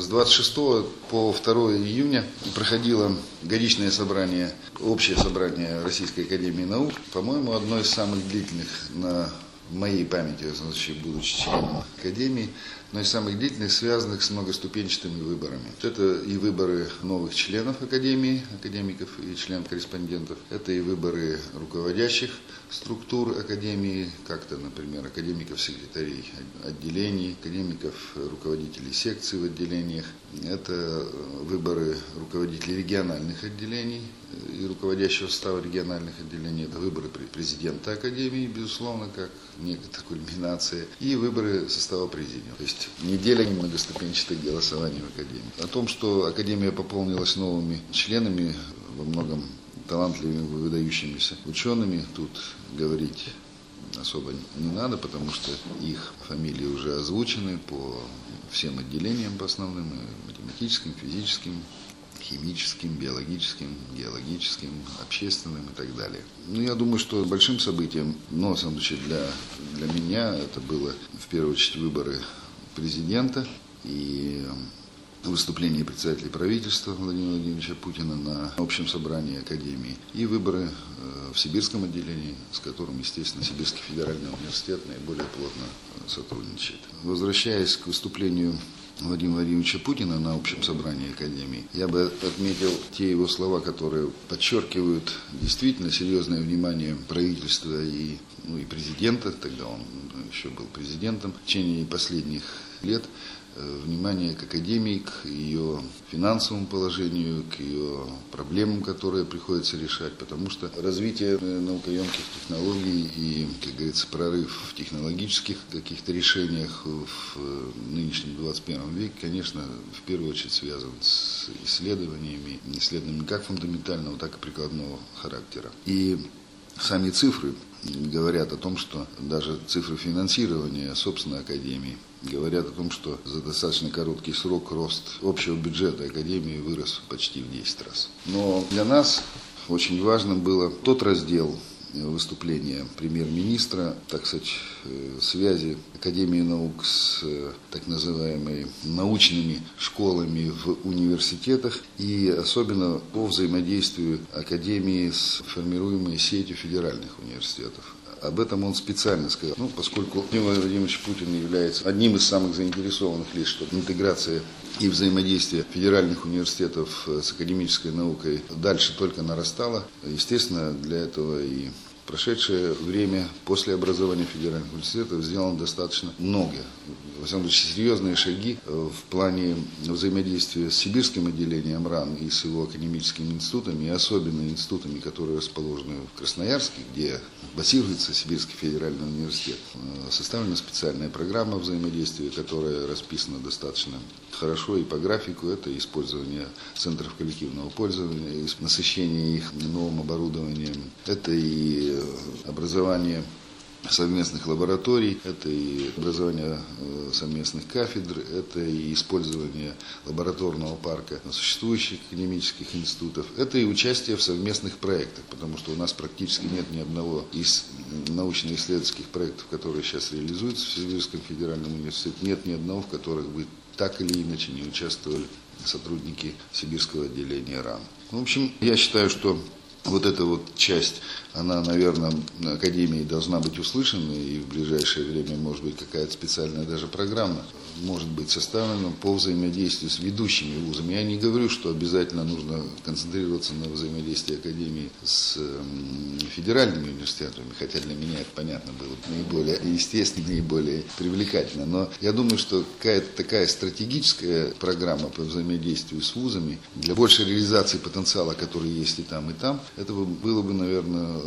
С 26 по 2 июня проходило годичное собрание, общее собрание Российской академии наук. По-моему, одно из самых длительных на моей памяти, будучи членом академии, но из самых длительных, связанных с многоступенчатыми выборами. Это и выборы новых членов академии, академиков и член-корреспондентов. Это и выборы руководящих структур академии, как-то, например, академиков-секретарей отделений, академиков, руководителей секций в отделениях. Это выборы руководителей региональных отделений и руководящего состава региональных отделений. Это выборы президента академии, безусловно, как некая кульминация, и выборы состава президиума. То есть неделя многоступенчатых голосований в академии. О том, что академия пополнилась новыми членами, во многом талантливыми, выдающимися учеными, тут говорить особо не надо, потому что их фамилии уже озвучены по всем отделениям, по основным, математическим, физическим, химическим, биологическим, геологическим, общественным и так далее. Я думаю, что большим событием, но, в самом случае, для меня это было, в первую очередь, выборы президента и выступление председателя правительства Владимира Владимировича Путина на общем собрании Академии и выборы в Сибирском отделении, с которым, естественно, Сибирский федеральный университет наиболее плотно сотрудничает. Возвращаясь к выступлению Владимира Владимировича Путина на общем собрании Академии, я бы отметил те его слова, которые подчеркивают действительно серьезное внимание правительства и президента, тогда он еще был президентом, в течение последних лет, внимание к академии, к ее финансовому положению, к ее проблемам, которые приходится решать, потому что развитие наукоемких технологий и, как говорится, прорыв в технологических каких-то решениях в нынешнем 21 веке, конечно, в первую очередь связан с исследованиями как фундаментального, так и прикладного характера. И сами цифры говорят о том, что даже цифры финансирования собственной академии говорят о том, что за достаточно короткий срок рост общего бюджета академии вырос почти в 10 раз. Но для нас очень важным было тот раздел выступления премьер-министра, так сказать, связи Академии наук с так называемыми научными школами в университетах и особенно по взаимодействию Академии с формируемой сетью федеральных университетов. Об этом он специально сказал. Поскольку Владимир Владимирович Путин является одним из самых заинтересованных лиц, что интеграция и взаимодействие федеральных университетов с академической наукой дальше только нарастала, естественно, для этого и в прошедшее время после образования федеральных университетов сделано достаточно много. Во всяком случае, серьезные шаги в плане взаимодействия с Сибирским отделением РАН и с его академическими институтами, и особенно институтами, которые расположены в Красноярске, где базируется Сибирский федеральный университет. Составлена специальная программа взаимодействия, которая расписана достаточно хорошо и по графику. Это использование центров коллективного пользования, насыщение их новым оборудованием. Это и образование совместных лабораторий, это и образование совместных кафедр, это и использование лабораторного парка существующих академических институтов, это и участие в совместных проектах, потому что у нас практически нет ни одного из научно-исследовательских проектов, которые сейчас реализуются в Сибирском федеральном университете, нет ни одного, в которых бы так или иначе не участвовали сотрудники Сибирского отделения РАН. В общем, я считаю, что вот эта часть, она, наверное, на Академии должна быть услышана, и в ближайшее время, может быть, какая-то специальная даже программа может быть составлена по взаимодействию с ведущими вузами. Я не говорю, что обязательно нужно концентрироваться на взаимодействии Академии с федеральными университетами, хотя для меня это, понятно, было наиболее естественно, наиболее привлекательно. Но я думаю, что какая-то такая стратегическая программа по взаимодействию с вузами для большей реализации потенциала, который есть и там, это было бы, наверное,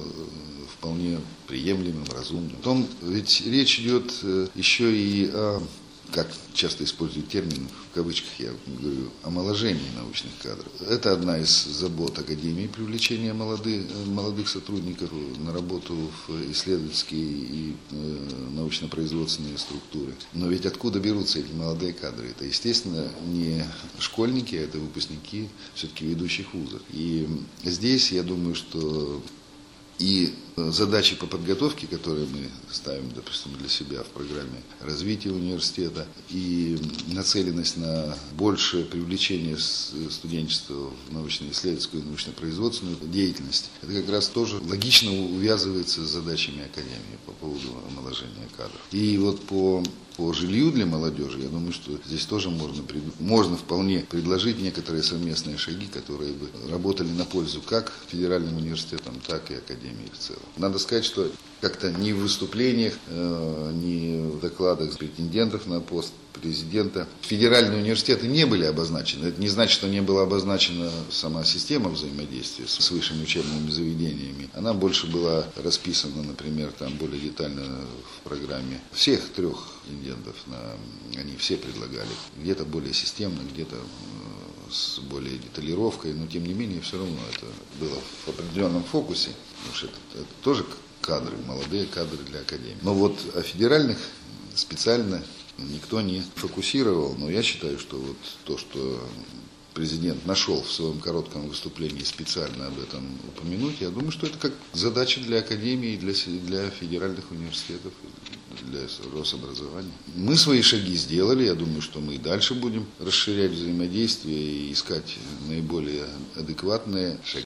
вполне приемлемым, разумным. Потом ведь речь идет еще и о, как часто используют термин, в кавычках я говорю, омоложении научных кадров. Это одна из забот Академии, привлечения молодых сотрудников на работу в исследовательские и научно-производственные структуры. Но ведь откуда берутся эти молодые кадры? Это, естественно, не школьники, а это выпускники все-таки ведущих вузов. И здесь, я думаю, что и задачи по подготовке, которые мы ставим, допустим, для себя в программе развития университета, и нацеленность на большее привлечение студенчества в научно-исследовательскую и научно-производственную деятельность, это как раз тоже логично увязывается с задачами академии по поводу омоложения кадров. И вот по жилью для молодежи, я думаю, что здесь тоже можно вполне предложить некоторые совместные шаги, которые бы работали на пользу как федеральным университетам, так и академии в целом. Надо сказать, что как-то ни в выступлениях, ни в докладах претендентов на пост президента федеральные университеты не были обозначены. Это не значит, что не была обозначена сама система взаимодействия с высшими учебными заведениями. Она больше была расписана, например, там более детально в программе всех трех претендентов. Они все предлагали. Где-то более системно, где-то с более деталировкой, но тем не менее все равно это было в определенном фокусе, потому что это тоже кадры, молодые кадры для академии. Но вот о федеральных специально никто не фокусировал, но я считаю, что вот то, что президент нашел в своем коротком выступлении специально об этом упомянуть, я думаю, что это как задача для академии, для федеральных университетов, для Рособразования. Мы свои шаги сделали, я думаю, что мы и дальше будем расширять взаимодействие и искать наиболее адекватные шаги.